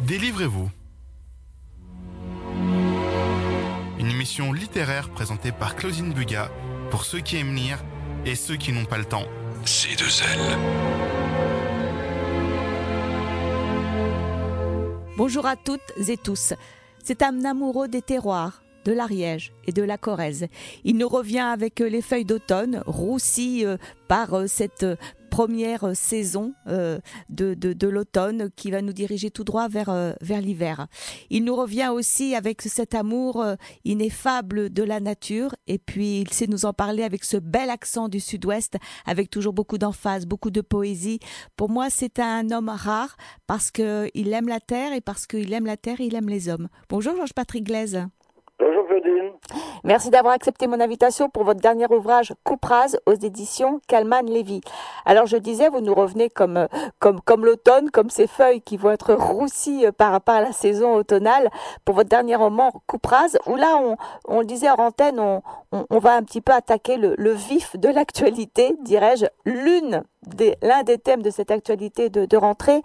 Délivrez-vous. Une émission littéraire présentée par Claudine Bugat pour ceux qui aiment lire et ceux qui n'ont pas le temps. C2L. Bonjour à toutes et tous. C'est un amoureux des terroirs, de l'Ariège et de la Corrèze. Il nous revient avec les feuilles d'automne, roussi par cette première saison de l'automne qui va nous diriger tout droit vers l'hiver. Il nous revient aussi avec cet amour ineffable de la nature, et puis il sait nous en parler avec ce bel accent du sud-ouest, avec toujours beaucoup d'emphase, beaucoup de poésie. Pour moi, c'est un homme rare parce qu'il aime la terre, et parce qu'il aime la terre, il aime les hommes. Bonjour Georges-Patrick Glaise. Bonjour Claudine. Merci d'avoir accepté mon invitation pour votre dernier ouvrage Coupe rase aux éditions Calman Lévy. Alors je disais, vous nous revenez comme l'automne, comme ces feuilles qui vont être roussies par la saison automnale, pour votre dernier roman Coupe rase, où là on le disait en antenne, on va un petit peu attaquer le vif de l'actualité, dirais-je, l'un des thèmes de cette actualité de rentrée.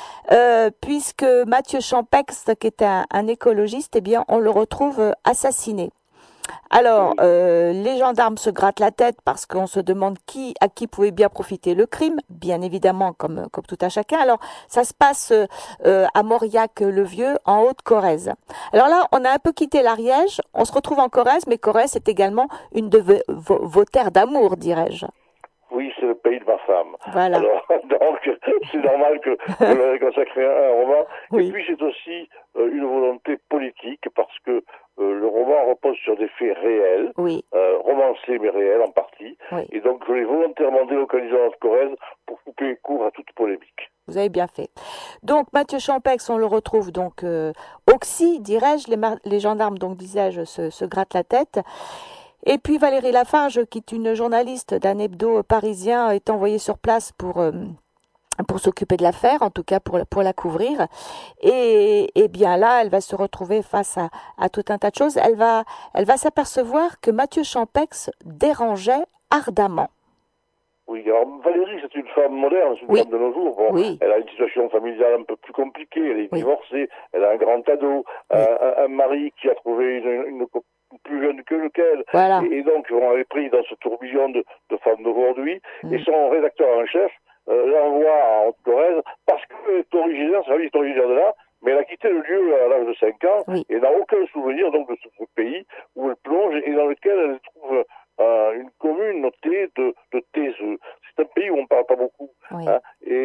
Puisque Mathieu Champex, qui est un écologiste, eh bien, on le retrouve assassiné. Alors, les gendarmes se grattent la tête parce qu'on se demande à qui pouvait bien profiter le crime, bien évidemment, comme tout à chacun. Alors, ça se passe à Mauriac-le-Vieux, en Haute-Corrèze. Alors là, on a un peu quitté l'Ariège, on se retrouve en Corrèze, mais Corrèze est également une de vos terres d'amour, dirais-je. Oui, c'est le pays de ma femme. Voilà. Alors, donc, c'est normal que vous l'avez consacré à un roman. Oui. Et puis, c'est aussi une volonté politique, parce que le roman repose sur des faits réels, Oui. Romancés mais réels en partie. Oui. Et donc, je l'ai volontairement délocalisé en Corrèze pour couper court à toute polémique. Vous avez bien fait. Donc, Mathieu Champex, on le retrouve donc oxy, dirais-je. Les gendarmes, donc, disais-je, se grattent la tête. Et puis Valérie Lafarge, qui est une journaliste d'un hebdo parisien, est envoyée sur place pour s'occuper de l'affaire, en tout cas pour la couvrir. Et bien là, elle va se retrouver face à tout un tas de choses. Elle va s'apercevoir que Mathieu Champex dérangeait ardemment. Oui, alors Valérie, c'est une femme moderne, c'est une femme de nos jours. Bon, oui. Elle a une situation familiale un peu plus compliquée, elle est divorcée, elle a un grand ado, un mari qui a trouvé une copine plus jeune que lequel. Voilà. Et donc, on est pris dans ce tourbillon de femmes d'aujourd'hui. Et son rédacteur en chef l'envoie en Haute-Corrèze parce qu'elle est originaire, sa famille est originaire de là, mais elle a quitté le lieu à l'âge de 5 ans et n'a aucun souvenir donc de ce pays où elle plonge et dans lequel elle trouve une commune notée de taiseux. C'est un pays où on ne parle pas beaucoup. Hein,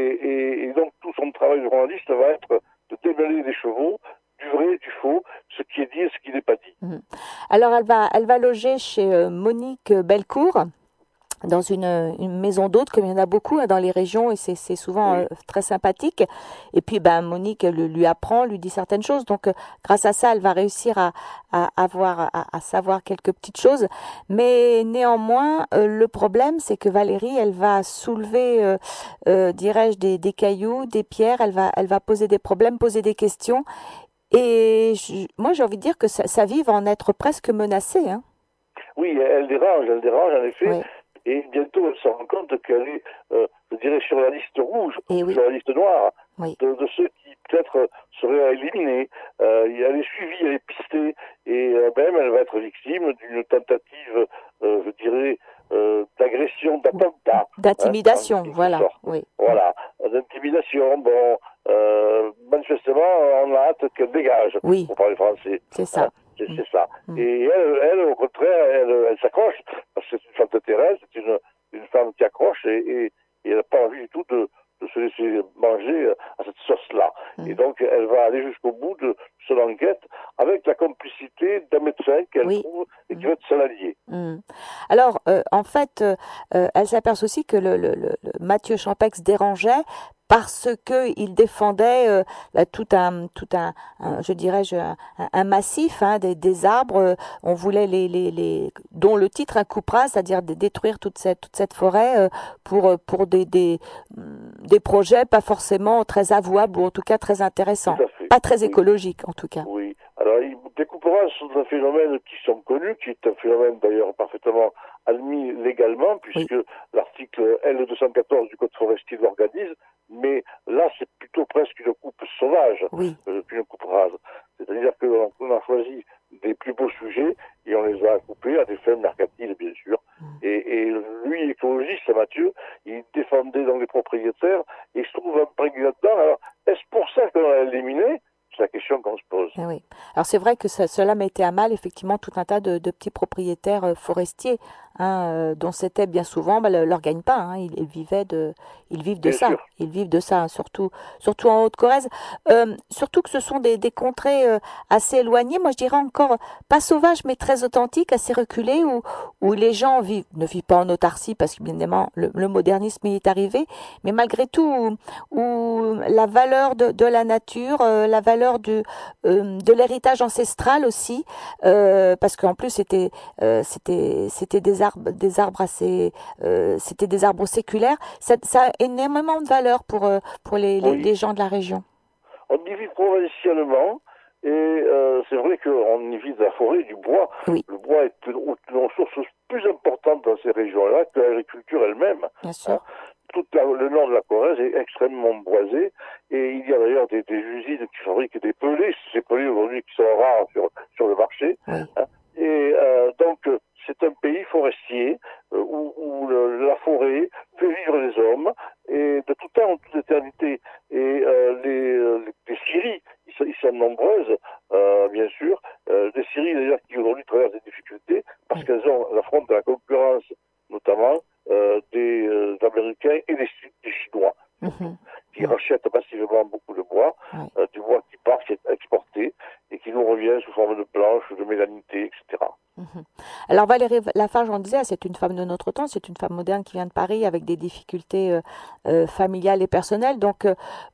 et donc tout son travail de journaliste va être de démêler les chevaux, du vrai, du faux, ce qui est dit et ce qui n'est pas dit. Alors elle va loger chez Monique Bellecour, dans une maison d'hôte, comme il y en a beaucoup dans les régions, et c'est souvent très sympathique. Et puis Monique lui apprend, lui dit certaines choses. Donc grâce à ça, elle va réussir à savoir quelques petites choses. Mais néanmoins, le problème, c'est que Valérie, elle va soulever, dirais-je, des cailloux, des pierres. Elle va poser des problèmes, poser des questions. Et moi, j'ai envie de dire que sa vie va en être presque menacée. Hein. Oui, elle dérange en effet. Oui. Et bientôt, elle se rend compte qu'elle est, je dirais, sur la liste rouge, sur la liste noire, de ceux qui peut-être seraient éliminés. Elle est suivie, elle est pistée, et même elle va être victime d'une tentative, je dirais, d'agression, d'attentat. D'intimidation, voilà. Oui. Voilà, d'intimidation. Bon, manifestement, on a hâte qu'elle dégage, pour parler français. C'est ça. C'est ça. Et elle, au contraire, elle s'accroche, parce que c'est une femme de terrain, c'est une femme qui accroche, et elle n'a pas envie du tout de se laisser manger à cette sauce-là. Et donc, elle va aller jusqu'au bout de son enquête, avec la complicité d'un médecin qu'elle trouve et qui va être son allié. Alors, en fait, elle s'aperçoit aussi que le Mathieu Champex dérangeait parce que il défendait tout un je dirais un massif, des arbres. On voulait dont le titre un coupe rase, c'est-à-dire de détruire toute cette forêt pour des projets pas forcément très avouables, ou en tout cas très intéressants, pas très écologiques en tout cas. Oui. Alors, les coupes rases sont un phénomène qui sont connus, qui est un phénomène d'ailleurs parfaitement admis légalement, puisque l'article L214 du Code forestier l'organise, mais là c'est plutôt presque une coupe sauvage Oui. qu'une coupe rase. C'est-à-dire qu'on a choisi des plus beaux sujets et on les a coupés à des fins mercantiles, bien sûr. Et lui, écologiste, Mathieu, il défendait donc les propriétaires et il se trouve imprégné là-dedans. Alors, est-ce pour ça qu'on l'a éliminé? C'est la question qu'on se pose. Oui. Alors c'est vrai que cela mettait à mal effectivement tout un tas de petits propriétaires forestiers, hein, dont c'était bien souvent leur gagne-pain. Hein, ils vivent de Bien ça. sûr. Ils vivent de ça, hein, surtout en Haute-Corrèze. Surtout que ce sont des contrées assez éloignées. Moi, je dirais encore pas sauvages, mais très authentiques, assez reculées, où les gens ne vivent pas en autarcie parce que bien évidemment le modernisme y est arrivé, mais malgré tout où la valeur de la nature, la valeur de l'héritage ancestral aussi, parce qu'en plus c'était des arbres assez, c'était des arbres séculaires. Ça a énormément de valeur pour Oui. les gens de la région. On y vit provincialement et c'est vrai qu'on y vit de la forêt, du bois. Oui, Le bois est une ressource plus importante dans ces régions-là que l'agriculture elle-même. bien Hein. sûr. Le nord de la Corrèze est extrêmement boisé et il y a d'ailleurs des usines qui fabriquent des pelés, ces pelés aujourd'hui qui sont rares sur le marché. Oui. Hein. Et donc c'est un pays forestier où la forêt fait vivre les hommes et de tout temps en toute éternité. Et les scieries, ils sont nombreuses, bien sûr, des scieries d'ailleurs qui aujourd'hui traversent des difficultés parce qu'elles affrontent la concurrence notamment des Américains et des Chinois, surtout, qui rachètent massivement beaucoup de bois, Ouais. du bois qui part, qui est exporté, et qui nous revient sous forme de planches, de mélanité, etc. Alors Valérie Lafarge, on disait, c'est une femme de notre temps, c'est une femme moderne qui vient de Paris avec des difficultés familiales et personnelles. Donc,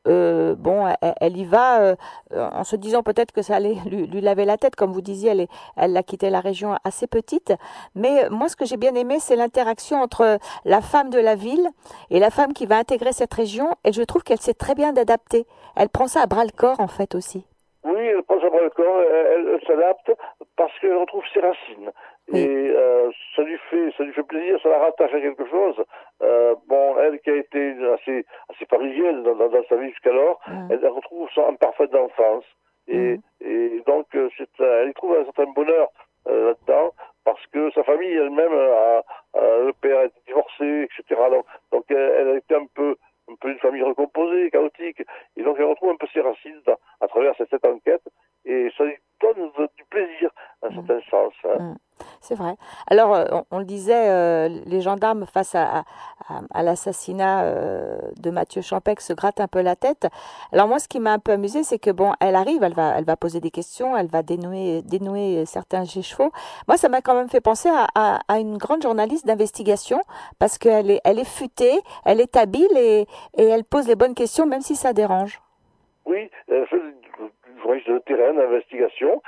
bon, elle y va en se disant peut-être que ça allait lui laver la tête. Comme vous disiez, elle a quitté la région assez petite. Mais moi, ce que j'ai bien aimé, c'est l'interaction entre la femme de la ville et la femme qui va intégrer cette région. Et je trouve qu'elle sait très bien d'adapter. Elle prend ça à bras le corps, en fait, aussi. Oui, elle prend sa le corps, elle s'adapte parce qu'elle retrouve ses racines. Oui. Et ça lui fait plaisir, ça la rattache à quelque chose. Bon, elle qui a été assez parisienne dans sa vie jusqu'alors, elle retrouve un parfait d'enfance. Et donc, elle y trouve un certain bonheur là-dedans parce que sa famille elle-même, le père est divorcé, etc. Donc elle a été un peu une famille recomposée, chaotique. Et donc elle retrouve un peu ses racines à travers cette enquête. Et ça lui donne du plaisir, dans un certain sens. Hein. C'est vrai. Alors, on le disait, les gendarmes, face à l'assassinat de Mathieu Champec, se grattent un peu la tête. Alors moi, ce qui m'a un peu amusé, c'est que bon, elle arrive, elle va poser des questions, elle va dénouer certains écheveaux. Moi, ça m'a quand même fait penser à une grande journaliste d'investigation, parce elle est futée, elle est habile et elle pose les bonnes questions, même si ça dérange. Oui, elle fait du journaliste de terrain, d'investigation.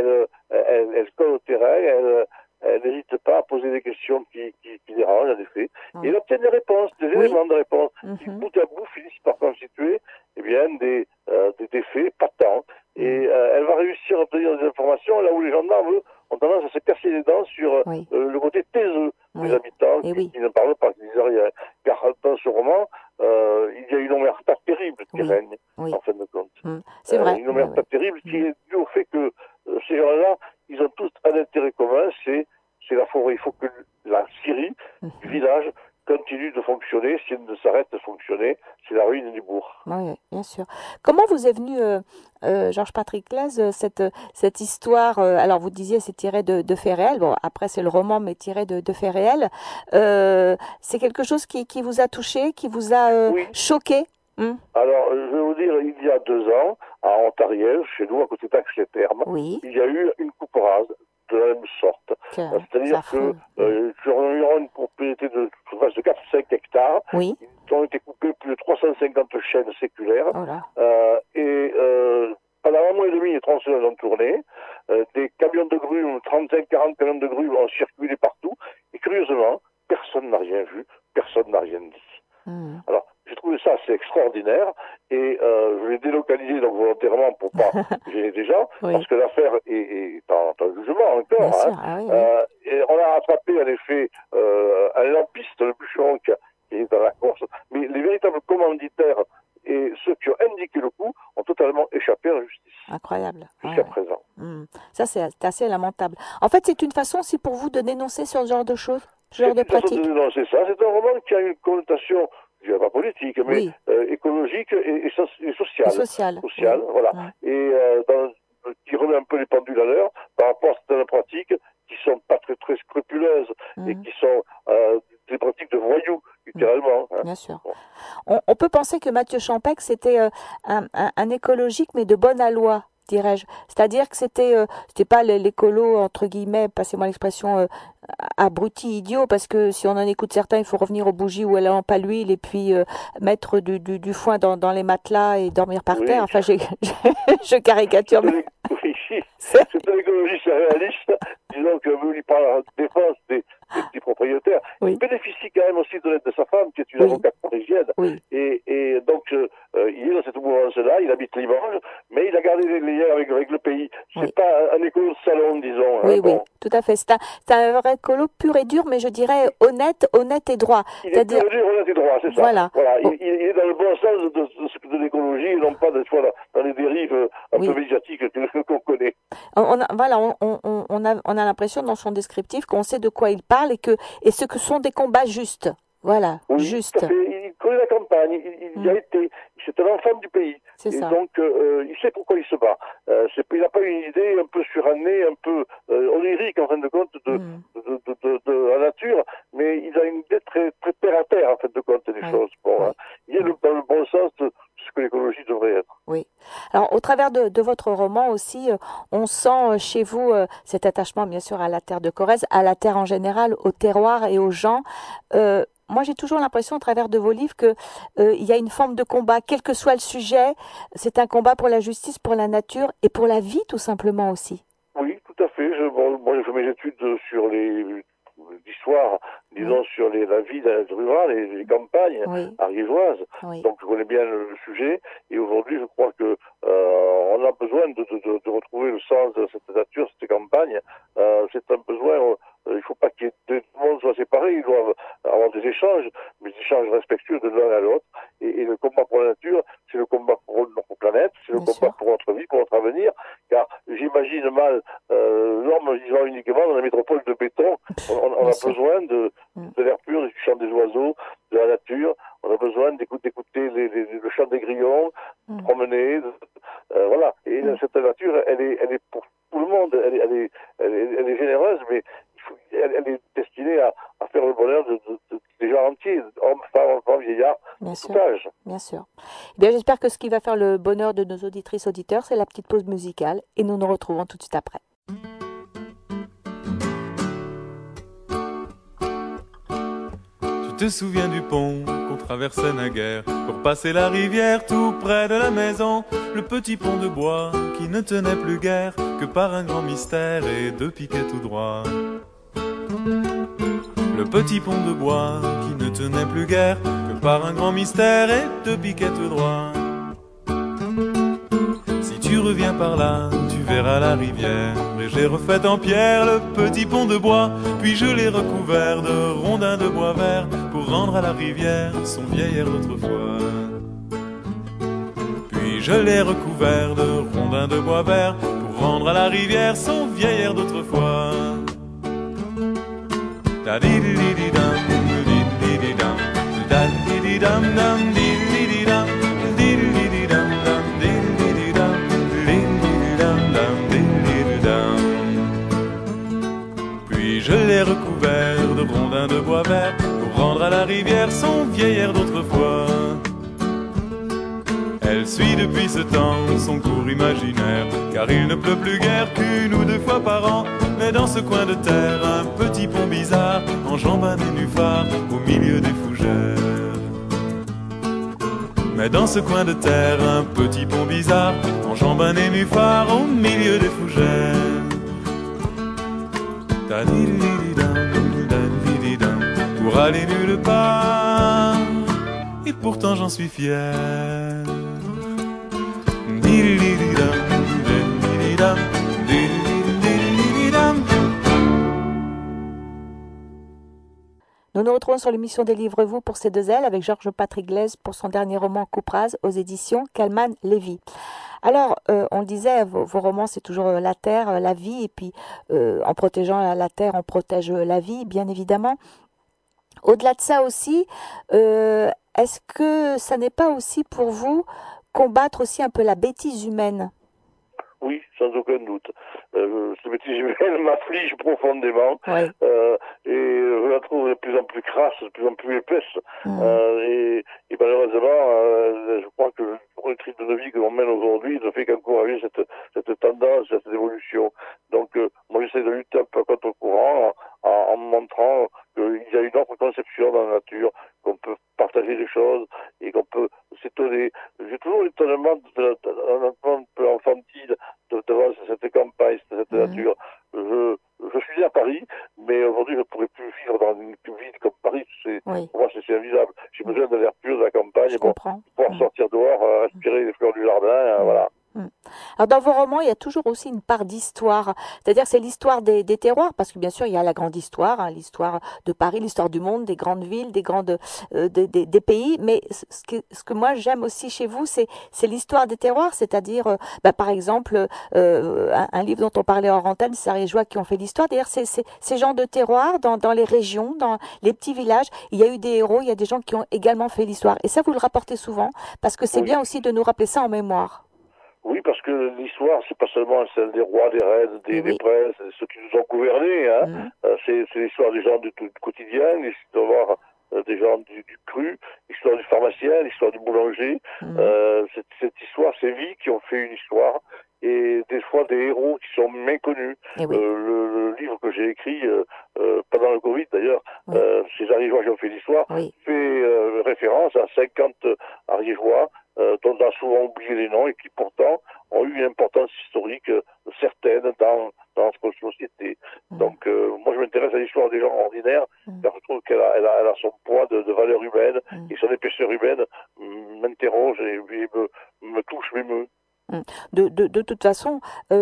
Elle colle au terrain, elle n'hésite pas à poser des questions qui dérangent, en effet. Ouais. Et elle obtient des réponses, des Oui. éléments de réponse, qui Mhm. bout à bout finissent par constituer eh bien, des faits patents. Et elle va réussir à obtenir des informations là où les gendarmes, eux, ont tendance à se casser les dents sur Oui. le côté taiseux des Oui. habitants Et oui. qui ne parlent pas, qui disent rien. Car dans ce roman, il y a une omerta terrible qui Oui. règne, Oui. en fin de compte. C'est vrai. Une Oui, omerta oui. terrible qui est due au fait que ces gens-là, ils ont tous un intérêt commun, c'est la forêt. Il faut que la scierie du village continue de fonctionner. Si elle ne s'arrête de fonctionner, c'est la ruine du bourg. Oui, bien sûr. Comment vous est venue, Georges Patrick Claise, cette histoire alors, vous disiez c'est tiré de faits réels. Bon, après, c'est le roman, mais tiré de faits réels. C'est quelque chose qui vous a touché, qui vous a Oui. choqué? Alors, je vais vous dire, il y a 2 ans, à Ontariel, chez nous, à côté d'Aix-les-Thermes, Oui, il y a eu une coupe rase de la même sorte. c'est C'est-à-dire que affreux. sur environ une propriété de surface de 4-5 hectares, Oui, ils ont été coupés plus de 350 chaînes séculaires. oh là. Et pendant un mois et demi, les tronçonneuses ont tourné. Des camions de grumes, 35-40 camions de grumes ont circulé partout. Et curieusement, personne n'a rien vu, personne n'a rien dit. Alors, j'ai trouvé ça assez extraordinaire et je l'ai délocalisé donc volontairement pour pas gêner des gens, Oui, parce que l'affaire est en jugement bien encore. sûr. Hein. Ah oui, oui. Et on a attrapé en effet un lampiste, le bûcheron qui est dans la course, mais les véritables commanditaires et ceux qui ont indiqué le coup ont totalement totalement échappé à la justice. Incroyable. Jusqu'à présent. Ça, c'est assez lamentable. En fait, c'est une façon aussi pour vous de dénoncer ce genre de choses, ce genre de pratiques. C'est une façon de dénoncer ça. C'est un roman qui a une connotation, je dirais pas politique, mais écologique et sociale. Sociale, voilà. Et qui remet un peu les pendules à l'heure par rapport à certaines pratiques qui sont pas très, très scrupuleuses et qui sont des pratiques de voyous, littéralement. Bien sûr. On peut penser que Mathieu Champeix, c'était un écologique, mais de bonne aloi, dirais-je. C'est-à-dire que c'était pas l'écolo, entre guillemets, passez-moi l'expression, abruti, idiot, parce que si on en écoute certains, il faut revenir aux bougies où elle lampe à l'huile et puis mettre du foin dans les matelas et dormir par terre. Enfin, je caricature. C'est un écologiste réaliste, disons que il parle en défense des petits propriétaires. Il bénéficie quand même aussi de l'aide de sa femme, qui est une avocate parisienne. Et donc, il est dans cette mouvance-là, il habite Limoges, mais il a gardé des liens avec le pays. C'est pas un écolo de salon, disons. Oui, tout à fait. C'est un vrai écolo pur et dur, mais je dirais honnête et droit. Il est pur et dur, honnête et droit, c'est ça. Voilà. Il est dans le bon sens de l'écologie, et non pas des fois dans les dérives un peu médiatiques qu'on connaît. On a l'impression dans son descriptif qu'on sait de quoi il parle et ce que sont des combats justes. Voilà, juste. Il connaît la campagne, il y a été, c'est un enfant du pays. C'est ça. Donc, il sait pourquoi il se bat. Il n'a pas une idée un peu surannée, un peu onirique, en fin de compte, de la nature, mais il a une idée très, très terre à terre, en fin de compte, des choses. Il est dans le bon sens de ce que l'écologie devrait être. Oui. Alors, au travers de votre roman aussi, on sent chez vous cet attachement, bien sûr, à la terre de Corrèze, à la terre en général, au terroir et aux gens. Moi, j'ai toujours l'impression, au travers de vos livres, que il y a une forme de combat, quel que soit le sujet. C'est un combat pour la justice, pour la nature et pour la vie, tout simplement aussi. Oui, tout à fait. Moi, j'ai fait mes études sur l'histoire, disons, sur la vie rurale et les campagnes ariégeoises. Donc, je connais bien le sujet. Et aujourd'hui, je crois que on a besoin de retrouver le sens de cette nature, cette campagne. C'est un besoin. Il ne faut pas que tout le monde soit séparé. Ils doivent avoir des échanges, mais des échanges respectueux de l'un à l'autre. Et le combat pour la nature, c'est le combat pour notre planète, c'est le combat pour notre vie, pour notre avenir. Car j'imagine mal l'homme vivant uniquement dans la métropole de béton. On a besoin de l'air pur, du chant des oiseaux, de la nature. On a besoin d'écouter le chant des grillons, promener. Voilà. Et cette nature, elle est pour tout le monde. Elle est généreuse, mais elle est destinée à faire le bonheur des gens entiers, hommes, femmes, enfants, vieillards, tout âge. Bien sûr. Eh bien, j'espère que ce qui va faire le bonheur de nos auditrices, auditeurs, c'est la petite pause musicale. Et nous nous retrouvons tout de suite après. Tu te souviens du pont qu'on traversait naguère pour passer la rivière tout près de la maison, le petit pont de bois qui ne tenait plus guère que par un grand mystère et deux piquets tout droits. Le petit pont de bois qui ne tenait plus guère que par un grand mystère et deux piquets tout droits. Si tu reviens par là, tu verras la rivière, et j'ai refait en pierre le petit pont de bois, puis je l'ai recouvert de rondins de bois vert pour rendre à la rivière son vieil air d'autrefois. Puis je l'ai recouvert de rondins de bois vert pour rendre à la rivière son vieil air d'autrefois. Da di di di di dum, di di di dum, da di di dum dum, di di di dum, di di di dum dum, di di di dum, di di dum dum, di di dum. Puis je l'ai recouvert de rondins de bois vert pour rendre à la rivière son vieil air d'autrefois. Elle suit depuis ce temps son cours imaginaire, car il ne pleut plus guère qu'une ou deux fois par an. Mais dans ce coin de terre, un petit pont bizarre enjambe un nénuphar au milieu des fougères. Mais dans ce coin de terre, un petit pont bizarre enjambe un nénuphar au milieu des fougères. Pour aller nulle part, et pourtant j'en suis fier. Nous nous retrouvons sur l'émission Délivrez-vous pour ces deux ailes avec Georges Patrick Glaise pour son dernier roman Coupe rase aux éditions Calman Lévy. Alors, on le disait, vos romans, c'est toujours la terre, la vie, et puis en protégeant la terre, on protège la vie, bien évidemment. Au-delà de ça aussi, est-ce que ça n'est pas aussi pour vous combattre aussi un peu la bêtise humaine? Oui, sans aucun doute. Ce bêtise humaine m'afflige profondément Oui. Et je la trouve de plus en plus crasse, de plus en plus épaisse. Mm. Et malheureusement, je crois que le rythme de vie que l'on mène aujourd'hui ne fait qu'encourager cette tendance, cette évolution. Donc, moi, j'essaie de lutter un peu contre le courant en montrant qu'il y a une autre conception dans la nature, qu'on peut partager des choses et qu'on peut s'étonner. J'ai toujours l'étonnement un peu enfantine devant cette campagne, cette nature. Je suis né à Paris, mais aujourd'hui je ne pourrais plus vivre dans une ville comme Paris. Oui. Pour moi, c'est invisible. J'ai besoin de l'air pur de la campagne Je pour comprends. pouvoir sortir dehors, respirer les fleurs du jardin, voilà. Alors dans vos romans, il y a toujours aussi une part d'histoire, c'est-à-dire c'est l'histoire des terroirs, parce que bien sûr il y a la grande histoire, hein, l'histoire de Paris, l'histoire du monde, des grandes villes, des grandes des pays, mais ce que moi j'aime aussi chez vous, c'est l'histoire des terroirs, c'est-à-dire par exemple un livre dont on parlait hors antenne, c'est Sarah et Joie qui ont fait l'histoire. D'ailleurs ces gens de terroirs dans les régions, dans les petits villages, il y a eu des héros, il y a des gens qui ont également fait l'histoire, et ça vous le rapportez souvent, parce que c'est bien aussi de nous rappeler ça en mémoire. Oui, parce que l'histoire, c'est pas seulement celle des rois, des reines, des princes, ceux qui nous ont gouvernés. Hein. C'est l'histoire des gens du quotidien, l'histoire des gens du cru, l'histoire du pharmacien, l'histoire du boulanger. Cette histoire, ces vies qui ont fait une histoire, et des fois des héros qui sont méconnus. Le livre que j'ai écrit pendant le Covid, d'ailleurs, ces Ariégeois qui ont fait l'histoire, fait référence à 50 Ariégeois dont on a souvent oublié les noms et qui pourtant ont eu une importance historique certaine dans notre société. Donc moi je m'intéresse à l'histoire des gens ordinaires car je trouve qu'elle a son poids de valeur humaine et son épaisseur humaine m'interroge et me touche, m'émeut. De toute façon,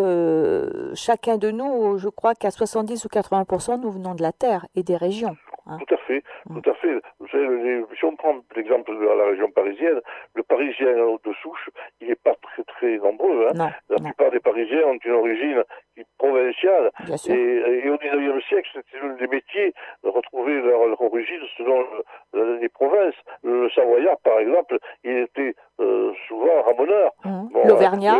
chacun de nous, je crois qu'à 70 ou 80%, nous venons de la terre et des régions. Hein. Tout à fait, tout à fait. Vous savez, si on prend l'exemple de la région parisienne, le Parisien de souche, il n'est pas très très nombreux. Hein. La plupart des Parisiens ont une origine provinciale. Et au XIXe siècle, c'était l'un des métiers de retrouver leur origine selon les provinces. Le Savoyard, par exemple, il était souvent ramoneur. Bon, L'Auvergnat,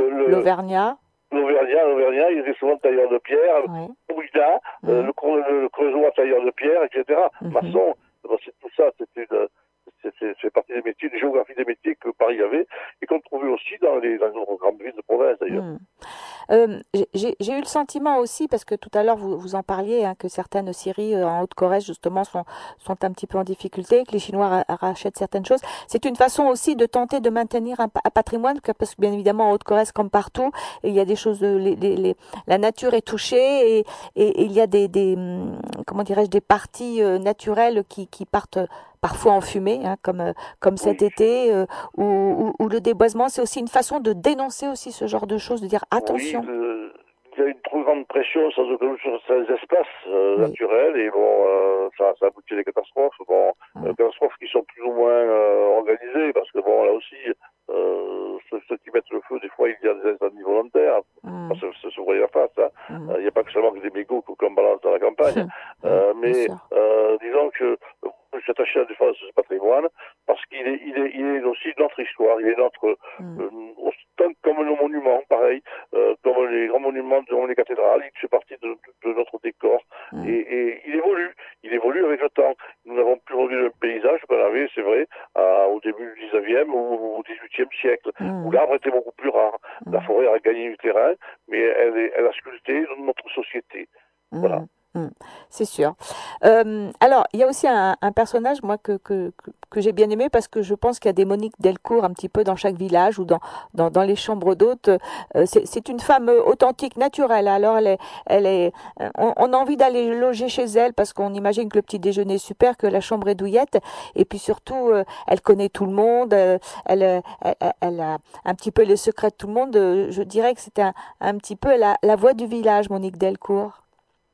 il était souvent tailleur de pierre, Bouillard, le Creusois tailleur de pierre, etc. Maçon, c'est tout ça, c'est partie des métiers, des géographies des métiers que Paris avait et qu'on trouvait aussi dans nos grandes villes de province d'ailleurs. J'ai eu le sentiment aussi, parce que tout à l'heure vous en parliez, hein, que certaines scieries en Haute-Corrèze justement sont un petit peu en difficulté, que les Chinois rachètent certaines choses. C'est une façon aussi de tenter de maintenir un patrimoine, parce que bien évidemment en Haute-Corrèze comme partout, il y a des choses, la nature est touchée et il y a comment dirais-je, des parties naturelles qui partent parfois en fumée, hein, comme cet été, où le déboisement, c'est aussi une façon de dénoncer aussi ce genre de choses, de dire attention. Il y a une trop grande pression sur ces espaces naturels et bon, ça aboutit à des catastrophes. Bon, catastrophes qui sont plus ou moins organisées parce que bon, là aussi, ceux qui mettent le feu, des fois, il y a des incendies volontaires. Parce que se voyait la face. Hein. Il n'y a pas que seulement des mégots qu'on balance dans la campagne. Mais disons que je suis attaché à la défense de ce patrimoine parce qu'il est aussi notre histoire, il est notre comme nos monuments, pareil, comme les grands monuments, comme les cathédrales, il fait partie de notre décor et il évolue avec le temps. Nous n'avons plus aujourd'hui le paysage qu'on avait, c'est vrai, au début du 19e ou au 18e siècle, où l'arbre était beaucoup plus rare. La forêt a gagné du terrain, mais elle a sculpté notre société. Voilà. C'est sûr. Alors, il y a aussi un personnage, moi, que j'ai bien aimé parce que je pense qu'il y a des Monique Delcourt un petit peu dans chaque village ou dans les chambres d'hôtes. C'est une femme authentique, naturelle. Alors, on a envie d'aller loger chez elle parce qu'on imagine que le petit déjeuner est super, que la chambre est douillette. Et puis surtout, elle connaît tout le monde. Elle a un petit peu les secrets de tout le monde. Je dirais que c'était un petit peu la voix du village, Monique Delcourt.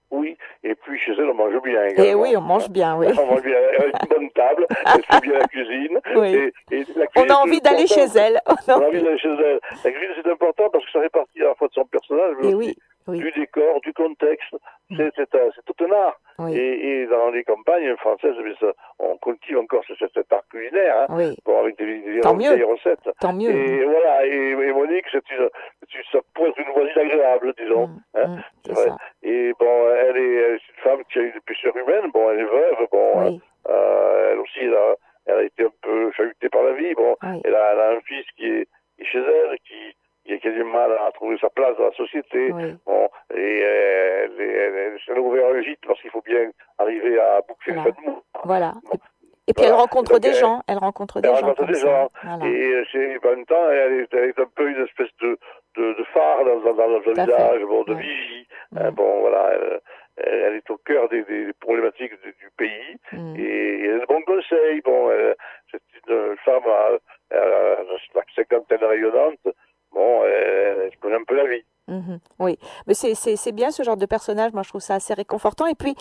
Oui, et puis chez elle, on mange bien Et également. oui, on mange bien, oui. On mange bien, elle a une bonne table, elle fait bien la cuisine. Oui. Et la On cuisine, a c'est envie d'aller chez important. elle. On a envie d'aller chez elle. La cuisine, c'est important parce que ça fait partie à la fois de son personnage, mais Et aussi oui, du décor, du contexte. Mm. C'est tout un art. oui, Et dans les campagnes françaises, mais ça, on cultive encore cet art culinaire, hein, oui. bon, avec des Tant mieux. vieilles recettes. Tant mieux. Et voilà, et Monique, ça pourrait être une voisine agréable, disons. Hein, C'est vrai. ça. Et bon, elle est une femme qui a une épaisseur humaine, bon, elle est veuve, bon, Oui, elle aussi, elle a été un peu chahutée par la vie, bon, oui, elle a un fils qui est chez elle, qui a du mal à trouver sa place dans la société, oui. bon, et elle a ouvert un gîte parce qu'il faut bien arriver à boucler Voilà. le fin de mois. Voilà. Bon, Et puis voilà. elle rencontre Donc, des gens. Elle rencontre elle des gens rencontre comme des ça. gens, Voilà. et en même temps, elle est un peu une espèce de phare dans le Tout à village, fait. bon, de Ouais. vigie. Mm. Bon, voilà, elle est au cœur des problématiques du pays, Mm. et elle a de bons conseils. Bon, c'est une femme à la cinquantaine rayonnante. Bon, elle connaît un peu la vie. Mhm. Oui, mais c'est bien ce genre de personnage. Moi, je trouve ça assez réconfortant. Et puis,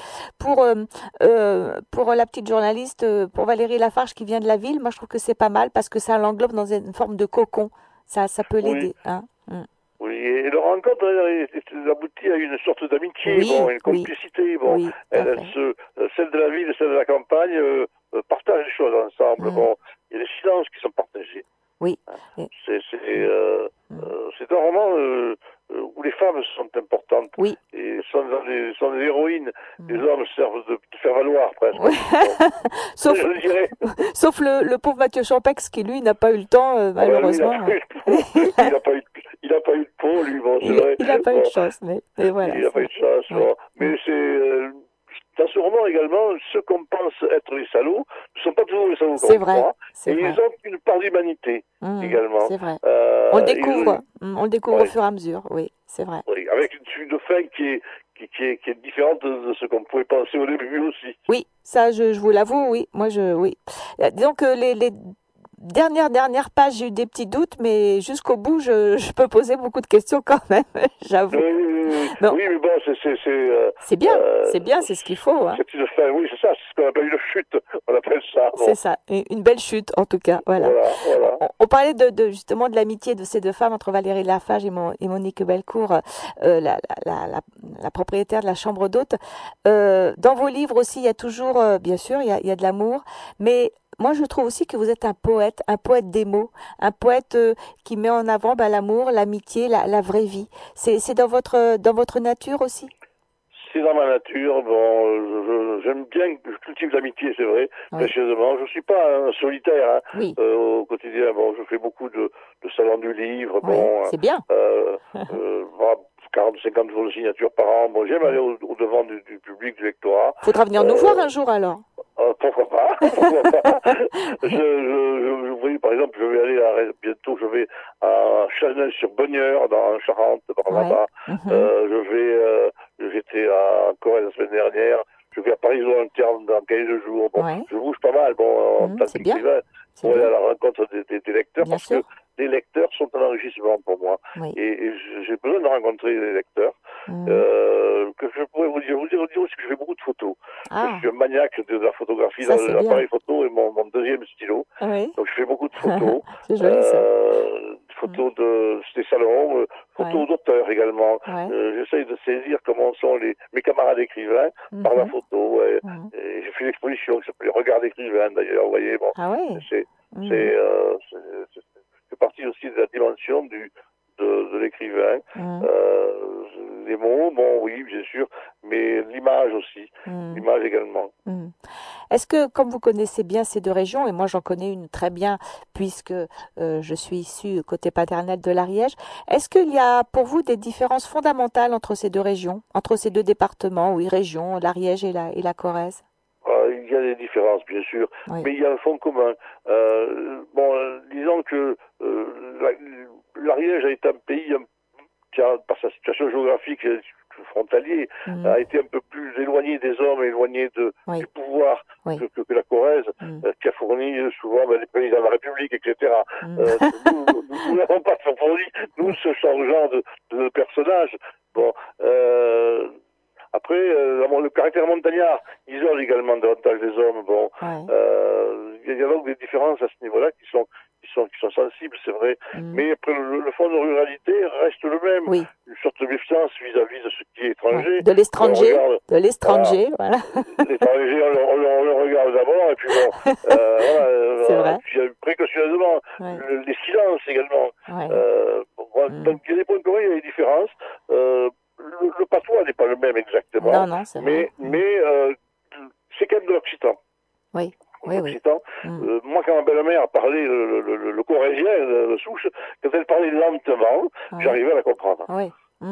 pour la petite journaliste, pour Valérie Lafarge qui vient de la ville, moi, je trouve que c'est pas mal parce que ça l'englobe dans une forme de cocon. Ça peut Oui. l'aider. Hein. Mm. Oui, et leur rencontre elle aboutit à une sorte d'amitié, Oui, bon, une oui, complicité, bon. oui, tout à fait. Celle de la ville et celle de la campagne partagent les choses ensemble. Mm. Bon, il y a des silences qui sont partagés. Oui. Hein. Et- Mm. C'est un roman où les femmes sont importantes Oui. et sont des héroïnes. Mm. Les hommes servent de faire valoir presque. Ouais. Bon, Sauf, je dirais. sauf le pauvre Mathieu Champex qui, lui, n'a pas eu le temps, Ah ben, lui, malheureusement. il n'a pas eu de peau, lui, bon, c'est vrai. Il n'a pas eu de Bon, chance, mais voilà. il n'a pas eu de chance, Oui. bon. Mm. Mais dans ce roman également, ceux qu'on pense être les salauds ne sont pas toujours les salauds C'est qu'on vrai, croit, c'est et vrai. ils ont une part d'humanité également. C'est vrai. On le découvre. Ils On le découvre au oui, fur et à mesure. Oui, c'est vrai. oui, avec une suite de fin qui est différente de ce qu'on pouvait penser au début aussi. Oui, ça, je vous l'avoue, oui. Oui. Disons que les dernières pages, j'ai eu des petits doutes, mais jusqu'au bout, je peux poser beaucoup de questions quand même, j'avoue. Bon, Oui, mais bon, c'est bien, c'est ce qu'il faut. Hein. c'est une fin, oui, c'est ça, c'est ce qu'on appelle une chute, on appelle ça. Bon. C'est ça, une belle chute en tout cas. Voilà. Voilà. On parlait justement de l'amitié de ces deux femmes entre Valérie Lafarge et Monique Belcourt, la propriétaire de la chambre d'hôte. Dans vos livres aussi, il y a toujours, bien sûr, il y a de l'amour, mais moi je trouve aussi que vous êtes un poète des mots, un poète qui met en avant l'amour, l'amitié, la vraie vie. C'est dans votre nature aussi? C'est dans ma nature. Bon, j'aime bien, je cultive l'amitié, c'est vrai, Oui. précieusement. Je suis pas un solitaire hein, Oui. au quotidien. Bon, je fais beaucoup de salons du livre. Oui, bon, c'est bien. 40-50 jours de signature par an. Bon, j'aime aller au devant du public, du lectorat. Faudra venir nous voir un jour alors. Pourquoi pas, pourquoi pas. Oui, par exemple, je vais aller bientôt, je vais à Chanel-sur-Bonnieure, dans Charente, par là-bas. J'étais à Corée la semaine dernière. Je vais à Paris en terme dans 15 jours. Bon, je bouge pas mal, bon, en tant qu'écrivain, pour aller à la rencontre des lecteurs, bien parce sûr. que les lecteurs sont un enrichissement pour moi. Oui. Et j'ai besoin de rencontrer les lecteurs. Que je pourrais vous dire aussi que je fais beaucoup de photos. Ah. Je suis un maniaque de la photographie, Ça, l'appareil photo est mon deuxième stylo. Oui. Donc je fais beaucoup de photos. C'est joli ça. Photos des salons, photos d'auteurs également. J'essaye de saisir comment sont mes camarades écrivains par la photo. Et j'ai fait une exposition qui s'appelait Regard d'écrivain d'ailleurs, vous voyez. Bon, ah oui. C'est partie aussi de la dimension de l'écrivain. Les mots, bon oui, bien sûr, mais l'image aussi, l'image également. Est-ce que, comme vous connaissez bien ces deux régions, et moi j'en connais une très bien puisque je suis issue côté paternel de l'Ariège, est-ce qu'il y a pour vous des différences fondamentales entre ces deux régions, entre ces deux départements, oui, régions, l'Ariège et la Corrèze? Il y a des différences, bien sûr, mais il y a un fond commun. Disons que l'Ariège a été un pays qui, par sa situation géographique frontalier, a été un peu plus éloigné des hommes, éloigné du pouvoir que la Corrèze, qui a fourni souvent les présidents de la République, etc. Nous n'avons pas fourni, nous, ce genre de personnages. Bon, Après, le caractère montagnard isole également davantage les hommes. Bon, il y a donc des différences à ce niveau-là qui sont sensibles, c'est vrai. Mais après, le fond de ruralité reste le même. Oui. Une sorte de méfiance vis-à-vis de ce qui est étranger. De l'étranger, voilà. L'étranger, on le regarde d'abord, et puis bon, c'est vrai. Puis, précautionneusement, les silences également. Donc il y a des points communs, il y a des différences. Le patois n'est pas le même exactement. Non, c'est vrai. Mais c'est quand même de l'occitan. Oui. L'occitan. Moi, quand ma belle-mère parlait le corrézien, le souche, quand elle parlait lentement, j'arrivais à la comprendre. Oui.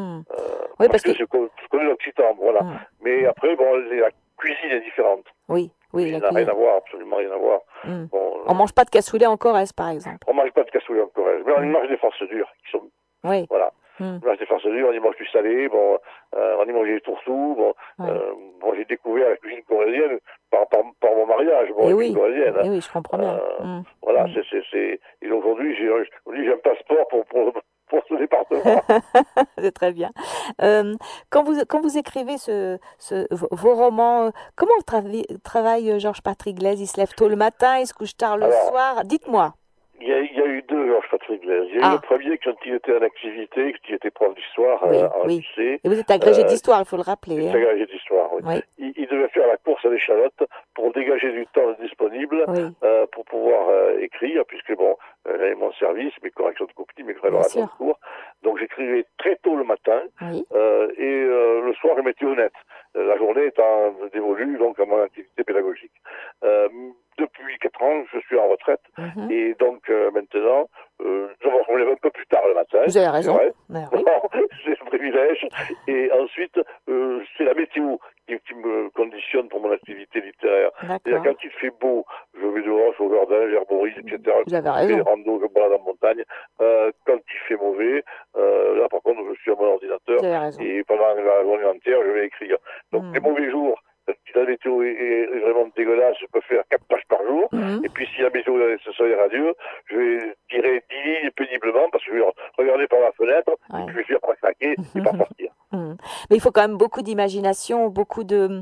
Parce que je connais l'occitan, voilà. Mais après, bon, la cuisine est différente. Oui, ça n'a rien à voir, absolument rien à voir. Bon, on mange pas de cassoulet en Corrèze, par exemple. On mange pas de cassoulet en Corrèze, mais on mange des farces dures, qui sont... Oui. Voilà. On mange des farces dures, on y mange du salé, bon, on y mange des tourteaux, bon, j'ai découvert la cuisine corézienne par mon mariage, corézienne. Oui, je comprends bien. Voilà, et aujourd'hui, j'ai un passeport pour ce département. C'est très bien. Quand vous écrivez vos romans, comment travaille Georges Patrick Glaise? Il se lève tôt le matin, il se couche tard le soir. Dites-moi. Il y a eu deux Georges Patrick Glaise. Il y a eu le premier quand il était en activité, quand il était prof d'histoire en lycée. Et vous êtes agrégé d'histoire, il faut le rappeler. Agrégé d'histoire, oui. Il devait faire la course à l'échalote pour dégager du temps disponible pour pouvoir écrire, puisque bon, j'avais mon service, mes corrections de copie, mes collaborations de cours. Donc j'écrivais très tôt le matin et le soir je m'étais honnête. La journée étant dévolue donc à mon activité pédagogique. Depuis 4 ans, je suis en retraite et donc maintenant, je me lève un peu plus tard le matin. Vous avez raison. C'est un privilège. Et ensuite, c'est la météo qui me conditionne pour mon activité littéraire. C'est-à-dire quand il fait beau, je vais dehors, je vais au jardin, j'herborise, etc. Vous avez raison. Je fais des randos, je me balade en montagne. Quand il fait mauvais, là par contre, je suis à mon ordinateur. Vous avez raison. Et pendant la journée entière, je vais écrire. Donc les mauvais jours, si la météo est vraiment dégueulasse, je peux faire 4 pages par jour. Et puis si la météo est radieux, je vais tirer 10 lignes péniblement parce que je vais regarder par la fenêtre et puis je vais faire pas craquer et pas partir. Mais il faut quand même beaucoup d'imagination, beaucoup de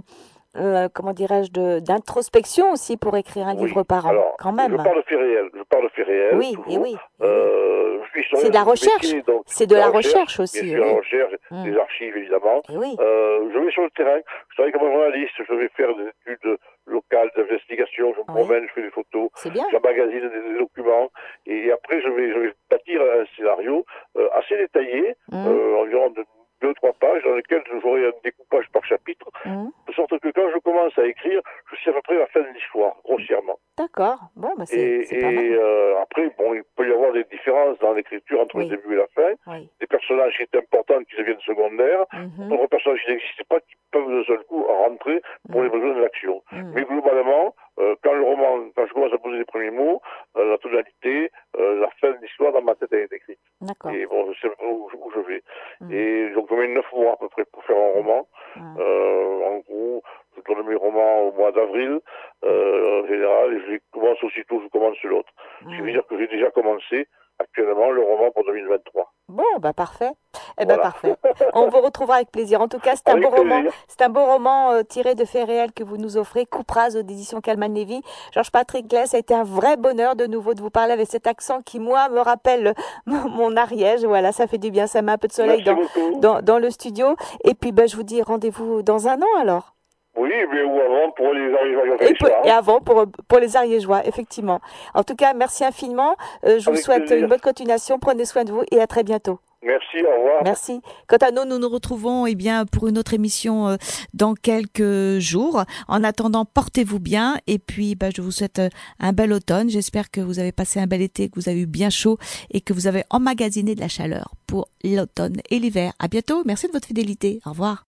d'introspection aussi pour écrire un livre par an. Alors, quand même. Je parle de faits réels. Oui, toujours. et oui. C'est de la recherche. C'est de la recherche aussi. Bien sûr, la recherche, des archives évidemment. Oui. Je vais sur le terrain. Je travaille comme journaliste. Je vais faire des études locales, d'investigation. Je me promène, je fais des photos. J'emmagasine des documents. Et après, je vais bâtir un scénario assez détaillé, environ de 2-3 pages, dans lequel j'aurai un découpage par chapitre, de sorte que quand je commence à écrire, je sais à peu près la fin de l'histoire, grossièrement. D'accord. Bon, c'est pas mal. Et après, bon, il peut y avoir des différences dans l'écriture entre le début et la fin. Des personnages qui sont importants qui deviennent secondaires, d'autres personnages qui n'existent pas qui peuvent d'un seul coup rentrer pour les besoins de l'action. Mais globalement, quand je commence à poser les premiers mots, la tonalité, la fin de l'histoire dans ma tête est écrite. D'accord. Et bon, je sais où je vais. Et donc, je mets 9 mois à peu près pour faire un roman. En gros, je tourne mes romans au mois d'avril, en général, et je commence aussitôt, je commence l'autre. Ce qui veut dire que j'ai déjà commencé actuellement le roman pour 2023. Bon, parfait. Parfait. On vous retrouvera avec plaisir. En tout cas, c'est un beau roman. C'est un beau roman tiré de faits réels que vous nous offrez. Coupe rase aux éditions Calman Lévy. Georges Patrick Glaise, ça a été un vrai bonheur de nouveau de vous parler avec cet accent qui, moi, me rappelle mon Ariège. Voilà, ça fait du bien. Ça met un peu de soleil dans le studio. Et puis, je vous dis rendez-vous dans un an alors. Oui, mais ou avant pour les Ariégeois. Et avant pour les Ariégeois, effectivement. En tout cas, merci infiniment. Je vous souhaite une bonne continuation. Prenez soin de vous et à très bientôt. Merci, au revoir. Merci. Quant à nous nous retrouvons pour une autre émission dans quelques jours. En attendant, portez-vous bien et puis je vous souhaite un bel automne. J'espère que vous avez passé un bel été, que vous avez eu bien chaud et que vous avez emmagasiné de la chaleur pour l'automne et l'hiver. À bientôt. Merci de votre fidélité. Au revoir.